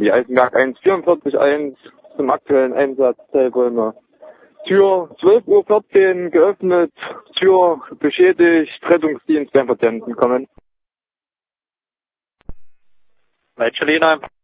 die Eisenberg 1441 zum aktuellen Einsatz Zellräume. Tür 12:14 Uhr geöffnet, Tür beschädigt, Rettungsdienst beim Patienten kommen. Weitschelina.